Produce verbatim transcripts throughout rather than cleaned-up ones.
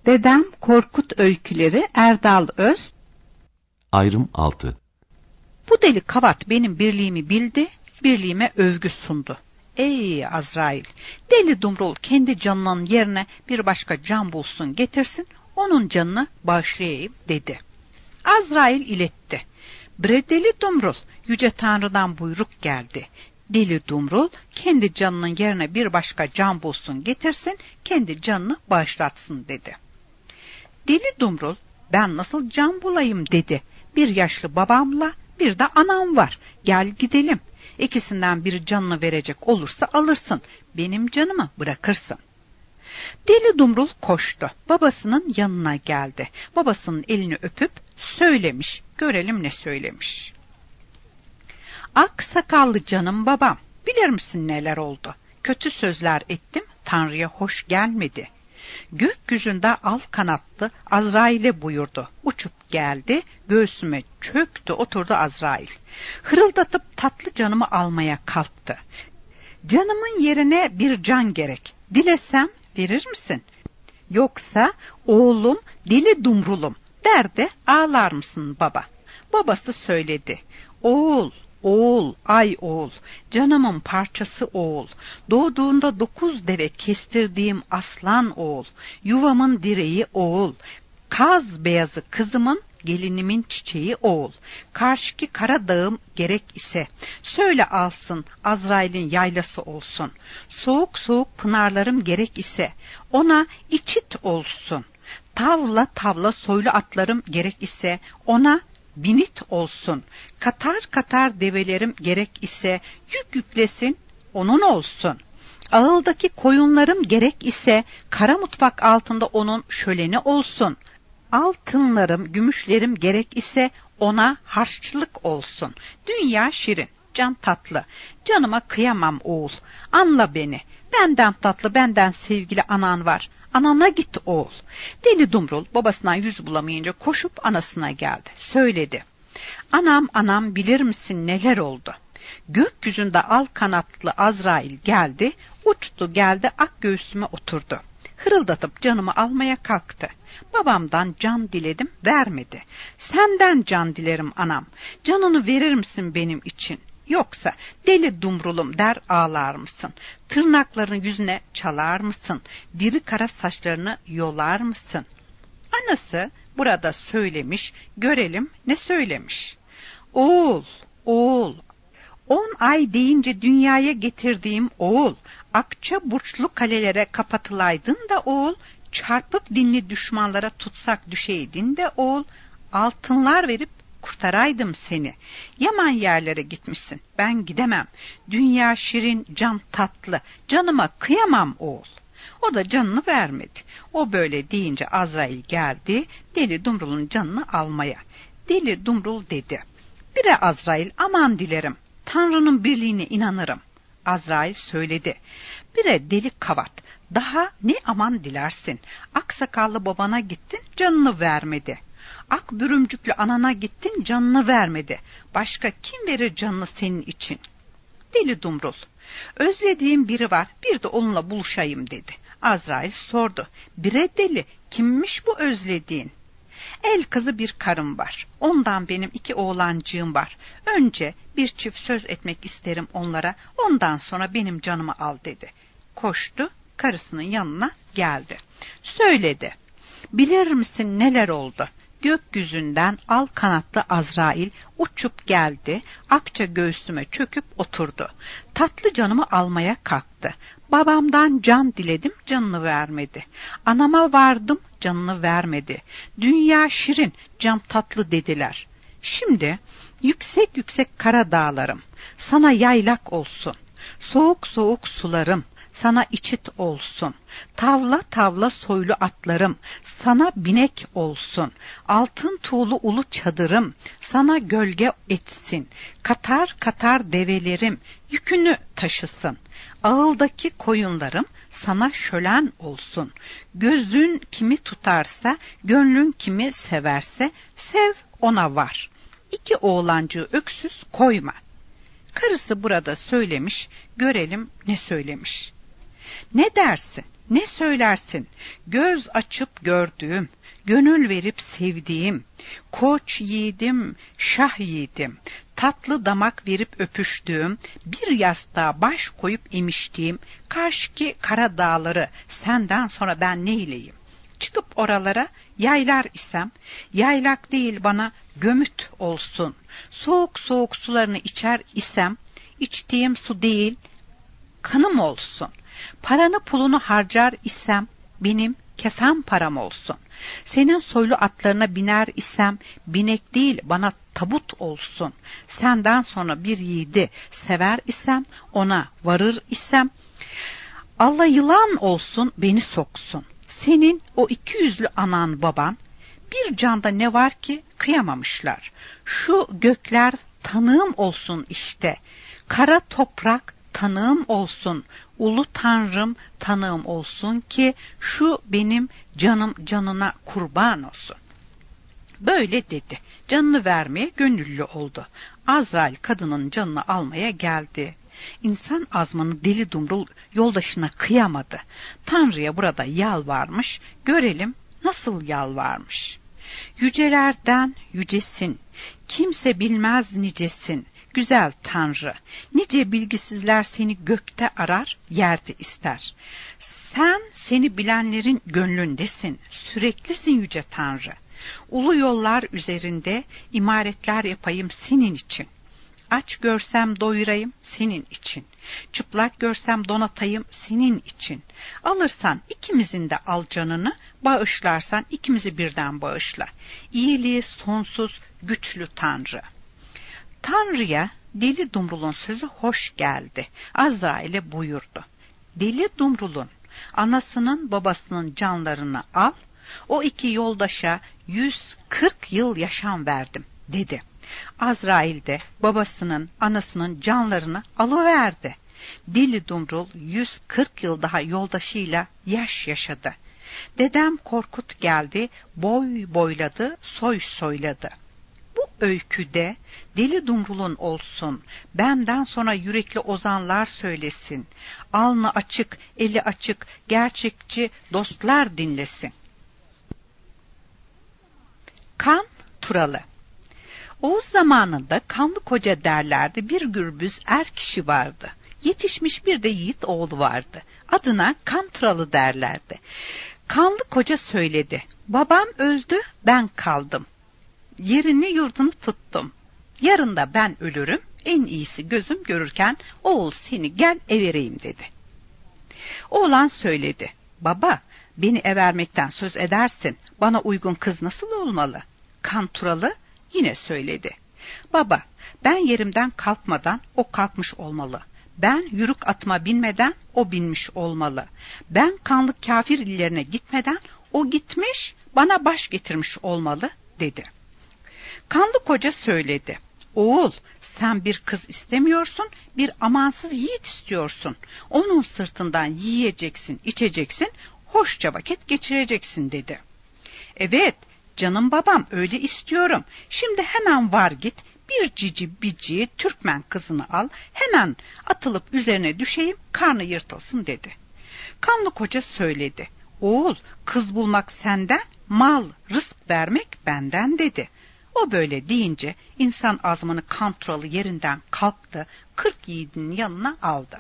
Dedem Korkut Öyküleri Erdal Öz. Ayrım altı. Bu deli kavat benim birliğimi bildi, birliğime övgü sundu. Ey Azrail, deli Dumrul kendi canının yerine bir başka can bulsun getirsin, onun canını bağışlayayım dedi. Azrail iletti. Bre deli Dumrul, Yüce Tanrı'dan buyruk geldi. Deli Dumrul kendi canının yerine bir başka can bulsun getirsin, kendi canını bağışlatsın dedi. Deli Dumrul, ben nasıl can bulayım dedi. Bir yaşlı babamla bir de anam var, gel gidelim. İkisinden biri canını verecek olursa alırsın, benim canımı bırakırsın. Deli Dumrul koştu, babasının yanına geldi. Babasının elini öpüp söylemiş, görelim ne söylemiş. Ak sakallı canım babam, bilir misin neler oldu? Kötü sözler ettim, Tanrı'ya hoş gelmedi. Gökyüzünde al kanatlı Azrail'e buyurdu. Uçup geldi, göğsüme çöktü, oturdu Azrail. Hırıldatıp tatlı canımı almaya kalktı. Canımın yerine bir can gerek. Dilesem verir misin? Yoksa oğlum Deli Dumrul'um der de ağlar mısın baba? Babası söyledi. Oğul, oğul, ay oğul, canımın parçası oğul, doğduğunda dokuz deve kestirdiğim aslan oğul, yuvamın direği oğul, kaz beyazı kızımın, gelinimin çiçeği oğul, karşıki kara dağım gerek ise, söyle alsın Azrail'in yaylası olsun, soğuk soğuk pınarlarım gerek ise, ona içit olsun, tavla tavla soylu atlarım gerek ise, ona binit olsun, katar katar develerim gerek ise, yük yüklesin, onun olsun. Ağıldaki koyunlarım gerek ise, kara mutfak altında onun şöleni olsun. Altınlarım, gümüşlerim gerek ise, ona harçlık olsun. Dünya şirin, can tatlı, canıma kıyamam oğul, anla beni. Benden tatlı, benden sevgili anan var. Anana git oğul. Deli Dumrul babasından yüz bulamayınca koşup anasına geldi. Söyledi. Anam anam, bilir misin neler oldu? Gökyüzünde al kanatlı Azrail geldi, uçtu geldi ak göğsüme oturdu. Hırıldatıp canımı almaya kalktı. Babamdan can diledim, vermedi. Senden can dilerim anam. Canını verir misin benim için? Yoksa deli Dumrul'um der ağlar mısın? Tırnaklarını yüzüne çalar mısın? Diri kara saçlarını yolar mısın? Anası burada söylemiş, görelim ne söylemiş. Oğul, oğul, on ay deyince dünyaya getirdiğim oğul, akça burçlu kalelere kapatılaydın da oğul, çarpıp dinli düşmanlara tutsak düşeydin de oğul, altınlar verip kurtaraydım seni. Yaman yerlere gitmişsin, ben gidemem. Dünya şirin, can tatlı, canıma kıyamam oğul. O da canını vermedi. O böyle deyince Azrail geldi, Deli Dumrul'un canını almaya. Deli Dumrul dedi. Bire Azrail, aman dilerim, Tanrı'nın birliğine inanırım. Azrail söyledi. Bire deli kavat, daha ne aman dilersin? Aksakallı babana gittin, canını vermedi. Ak bürümcüklü anana gittin, canını vermedi. Başka kim verir canını senin için? Deli Dumrul, özlediğim biri var, bir de onunla buluşayım dedi. Azrail sordu. Bire deli, kimmiş bu özlediğin? El kızı bir karım var. Ondan benim iki oğlancığım var. Önce bir çift söz etmek isterim onlara, ondan sonra benim canımı al dedi. Koştu, karısının yanına geldi. Söyledi. Bilir misin neler oldu? Gökyüzünden al kanatlı Azrail uçup geldi, akça göğsüme çöküp oturdu. Tatlı canımı almaya kalktı. Babamdan can diledim, canını vermedi. Anama vardım, canını vermedi. Dünya şirin, can tatlı dediler. Şimdi yüksek yüksek kara dağlarım, sana yaylak olsun. Soğuk soğuk sularım, sana içit olsun. Tavla tavla soylu atlarım, sana binek olsun. Altın tuğlu ulu çadırım, sana gölge etsin. Katar katar develerim, yükünü taşısın. Ağıldaki koyunlarım, sana şölen olsun. Gözün kimi tutarsa, gönlün kimi severse, sev ona var. İki oğlancığı öksüz koyma. Karısı burada söylemiş, görelim ne söylemiş. Ne dersin? Ne söylersin? Göz açıp gördüğüm, gönül verip sevdiğim, koç yiğidim, şah yiğidim, tatlı damak verip öpüştüğüm, bir yastığa baş koyup emiştiğim, karşıki kara dağları senden sonra ben neyleyim? Çıkıp oralara yaylar isem, yaylak değil bana gömüt olsun. Soğuk soğuk sularını içer isem, içtiğim su değil, kanım olsun. Paranı pulunu harcar isem, benim kefen param olsun. Senin soylu atlarına biner isem, binek değil bana tabut olsun. Senden sonra bir yiğidi sever isem, ona varır isem, Allah yılan olsun beni soksun. Senin o iki yüzlü anan baban, bir canda ne var ki kıyamamışlar. Şu gökler tanığım olsun işte, kara toprak tanığım olsun, ulu tanrım tanığım olsun ki şu benim canım canına kurban olsun. Böyle dedi. Canını vermeye gönüllü oldu. Azrail kadının canını almaya geldi. İnsan azmanı deli dumrul yoldaşına kıyamadı. Tanrı'ya burada yalvarmış, görelim nasıl yalvarmış. Yücelerden yücesin, kimse bilmez nicesin, güzel Tanrı. Nice bilgisizler seni gökte arar, yerde ister. Sen seni bilenlerin gönlündesin, süreklisin yüce Tanrı. Ulu yollar üzerinde imaretler yapayım senin için. Aç görsem doyurayım senin için. Çıplak görsem donatayım senin için. Alırsan ikimizin de al canını, bağışlarsan ikimizi birden bağışla. İyiliği sonsuz güçlü Tanrı. Tanrı'ya Deli Dumrul'un sözü hoş geldi. Azrail'e buyurdu. Deli Dumrul'un anasının babasının canlarını al, o iki yoldaşa yüz kırk yıl yaşam verdim dedi. Azrail de babasının anasının canlarını alıverdi. Deli Dumrul yüz kırk yıl daha yoldaşıyla yaş yaşadı. Dedem Korkut geldi, boy boyladı, soy soyladı. Bu öyküde Deli Dumrul'un olsun, benden sonra yürekli ozanlar söylesin. Alnı açık, eli açık, gerçekçi dostlar dinlesin. Kan Turalı. Oğuz zamanında Kanlı Koca derlerdi, bir gürbüz er kişi vardı. Yetişmiş bir de yiğit oğlu vardı. Adına Kan Turalı derlerdi. Kanlı Koca söyledi. Babam öldü, ben kaldım. Yerini yurdunu tuttum. Yarın da ben ölürüm, en iyisi gözüm görürken oğul seni gel evereyim dedi. Oğlan söyledi. Baba, beni evermekten söz edersin. Bana uygun kız nasıl olmalı? Kan Turalı yine söyledi. Baba, ben yerimden kalkmadan o kalkmış olmalı. Ben yürük atıma binmeden o binmiş olmalı. Ben kanlı kafir illerine gitmeden o gitmiş, bana baş getirmiş olmalı dedi. Kanlı Koca söyledi. Oğul, sen bir kız istemiyorsun, bir amansız yiğit istiyorsun. Onun sırtından yiyeceksin, içeceksin, hoşça vakit geçireceksin dedi. Evet, canım babam, öyle istiyorum. Şimdi hemen var git, bir cici bici Türkmen kızını al, hemen atılıp üzerine düşeyim, karnı yırtılsın dedi. Kanlı Koca söyledi. Oğul, kız bulmak senden, mal, rızk vermek benden dedi. O böyle deyince insan azmanı Kan Turalı yerinden kalktı, kırk yiğidin yanına aldı.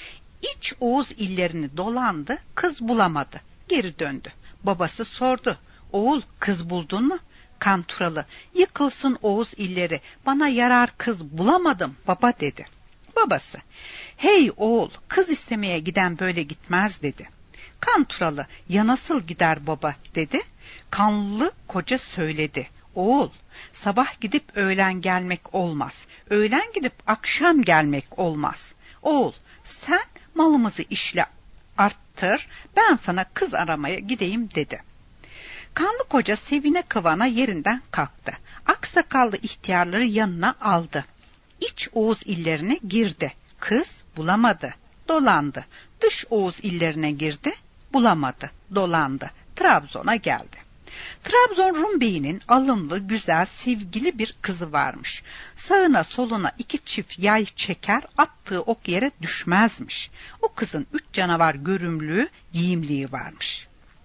İç Oğuz illerini dolandı, kız bulamadı, geri döndü. Babası sordu. Oğul, kız buldun mu? Kan Turalı, yıkılsın Oğuz illeri, bana yarar kız bulamadım baba dedi. Babası, hey oğul, kız istemeye giden böyle gitmez dedi. Kan Turalı, ya nasıl gider baba dedi. Kanlı Koca söyledi. Oğul, sabah gidip öğlen gelmek olmaz. Öğlen gidip akşam gelmek olmaz. Oğul, sen malımızı işle arttır, ben sana kız aramaya gideyim dedi. Kanlı Koca sevine kıvana yerinden kalktı. Aksakallı ihtiyarları yanına aldı. İç Oğuz illerine girdi. Kız bulamadı, dolandı. Dış Oğuz illerine girdi, bulamadı, dolandı. Trabzon'a geldi. Trabzon Rum beyinin alımlı, güzel, sevgili bir kızı varmış. Sağına soluna iki çift yay çeker, attığı ok yere düşmezmiş. O kızın üç canavar görümlüğü, giyimliği varmış.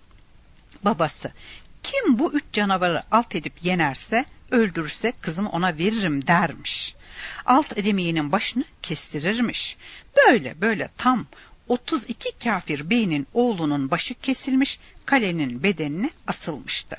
Babası, kim bu üç canavarı alt edip yenerse, öldürürse kızımı ona veririm dermiş. Alt edemeyenin başını kestirirmiş. Böyle böyle tam otuz iki kafir beynin oğlunun başı kesilmiş, kalenin bedenine asılmıştı.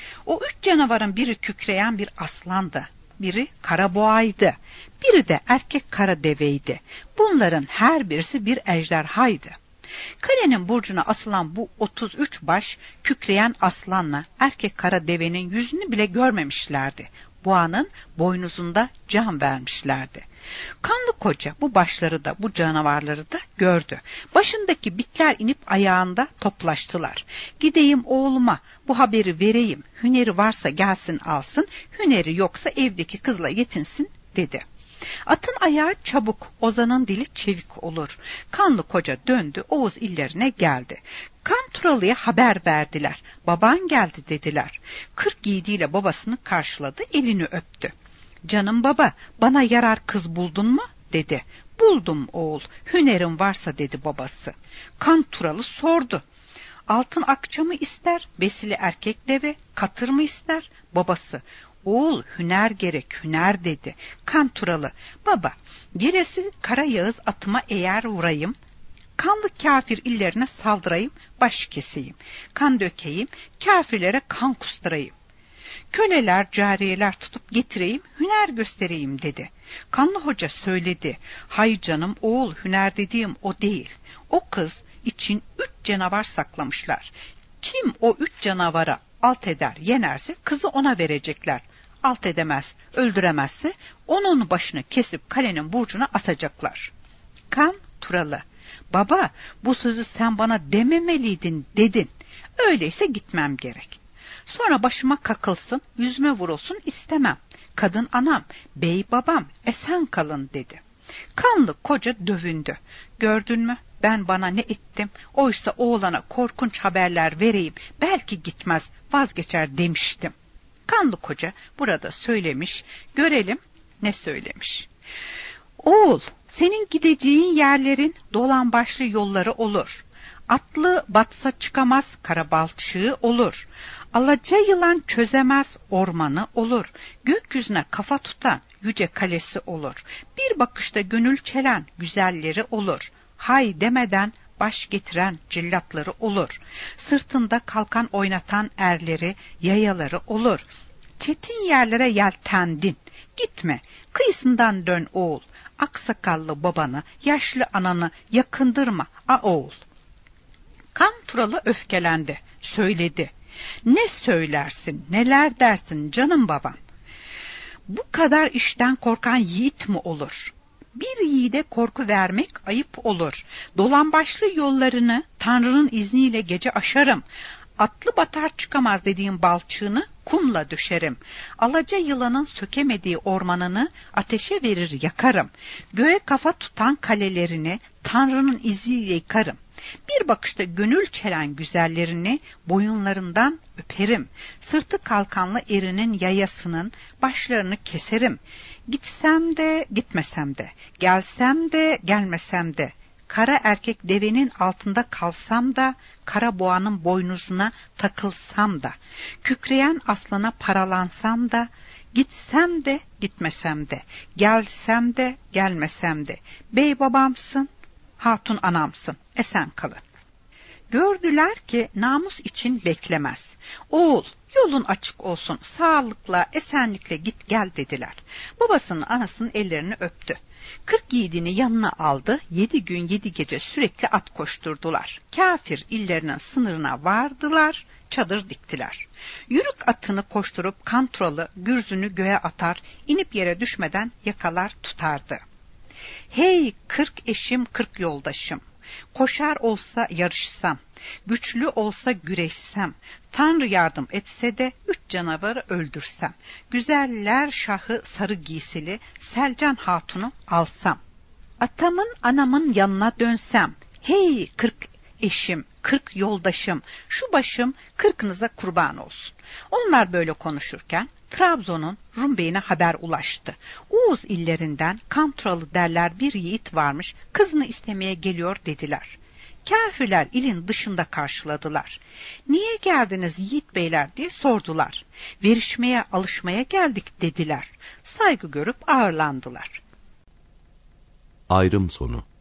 O üç canavarın biri kükreyen bir aslandı, biri kara boğaydı, biri de erkek kara deveydi. Bunların her birisi bir ejderhaydı. Kalenin burcuna asılan bu otuz üç baş kükreyen aslanla erkek kara devenin yüzünü bile görmemişlerdi. Boğanın boynuzunda can vermişlerdi. Kanlı koca bu başları da bu canavarları da gördü. Başındaki bitler inip ayağında toplaştılar. Gideyim oğluma bu haberi vereyim. Hüneri varsa gelsin alsın, hüneri yoksa evdeki kızla yetinsin dedi. Atın ayağı çabuk, ozanın dili çevik olur. Kanlı koca döndü, Oğuz illerine geldi. Kanturalı'ya haber verdiler. Baban geldi dediler. Kırk yiğidiyle babasını karşıladı, elini öptü. Canım baba, bana yarar kız buldun mu dedi. Buldum oğul, hünerin varsa dedi babası. Kanturalı sordu. Altın akça mı ister, besili erkek deve, katır mı ister? Babası, oğul hüner gerek, hüner dedi. Kanturalı, baba, gerisi kara yağız atıma eğer vurayım, kanlı kafir illerine saldırayım, baş keseyim, kan dökeyim, kafirlere kan kusturayım. Köleler, cariyeler tutup getireyim, hüner göstereyim dedi. Kanlı hoca söyledi. Hay canım oğul, hüner dediğim o değil. O kız için üç canavar saklamışlar. Kim o üç canavara alt eder, yenerse kızı ona verecekler. Alt edemez, öldüremezse onun başını kesip kalenin burcuna asacaklar. Kan Turalı, baba bu sözü sen bana dememeliydin dedin. Öyleyse gitmem gerek. Sonra başıma kakılsın, yüzüme vurulsun istemem. Kadın anam, bey babam, esen kalın dedi. Kanlı koca dövündü. Gördün mü, ben bana ne ettim? Oysa oğlana korkunç haberler vereyim, belki gitmez, vazgeçer demiştim. Kanlı koca burada söylemiş, görelim ne söylemiş. Oğul, senin gideceğin yerlerin dolambaçlı yolları olur. Atlı batsa çıkamaz, karabalçığı olur. Alaca yılan çözemez, ormanı olur. Gökyüzüne kafa tutan yüce kalesi olur. Bir bakışta gönül çelen güzelleri olur. Hay demeden baş getiren cillatları olur. Sırtında kalkan oynatan erleri, yayaları olur. Çetin yerlere yeltendin. Gitme, kıyısından dön oğul. Aksakallı babanı, yaşlı ananı yakındırma a oğul. Kanturalı öfkelendi, söyledi. Ne söylersin, neler dersin canım babam? Bu kadar işten korkan yiğit mi olur? Bir yiğide korku vermek ayıp olur. Dolambaçlı yollarını Tanrı'nın izniyle gece aşarım. Atlı batar çıkamaz dediğim balçığını kumla düşerim. Alaca yılanın sökemediği ormanını ateşe verir yakarım. Göğe kafa tutan kalelerini Tanrı'nın izniyle yıkarım. Bir bakışta gönül çelen güzellerini boyunlarından öperim. Sırtı kalkanlı erinin yayasının başlarını keserim. Gitsem de gitmesem de, gelsem de gelmesem de, kara erkek devenin altında kalsam da, kara boğanın boynuzuna takılsam da, kükreyen aslana paralansam da, gitsem de gitmesem de, gelsem de gelmesem de, bey babamsın, hatun anamsın, esen kalın. Gördüler ki namus için beklemez. Oğul, yolun açık olsun, sağlıkla, esenlikle git gel dediler. Babasının anasının ellerini öptü. Kırk yiğidini yanına aldı, yedi gün yedi gece sürekli at koşturdular. Kafir illerinin sınırına vardılar, çadır diktiler. Yürük atını koşturup Kanturalı gürzünü göğe atar, inip yere düşmeden yakalar tutardı. Hey kırk eşim kırk yoldaşım, koşar olsa yarışsam, güçlü olsa güreşsem, Tanrı yardım etse de üç canavarı öldürsem, güzeller şahı sarı giysili Selcan hatunu alsam, atamın anamın yanına dönsem, hey kırk eşim, kırk yoldaşım, şu başım kırkınıza kurban olsun. Onlar böyle konuşurken Trabzon'un Rum beyine haber ulaştı. Oğuz illerinden Kamtralı derler bir yiğit varmış, kızını istemeye geliyor dediler. Kafirler ilin dışında karşıladılar. Niye geldiniz yiğit beyler diye sordular. Verişmeye, alışmaya geldik dediler. Saygı görüp ağırlandılar. Ayrım sonu.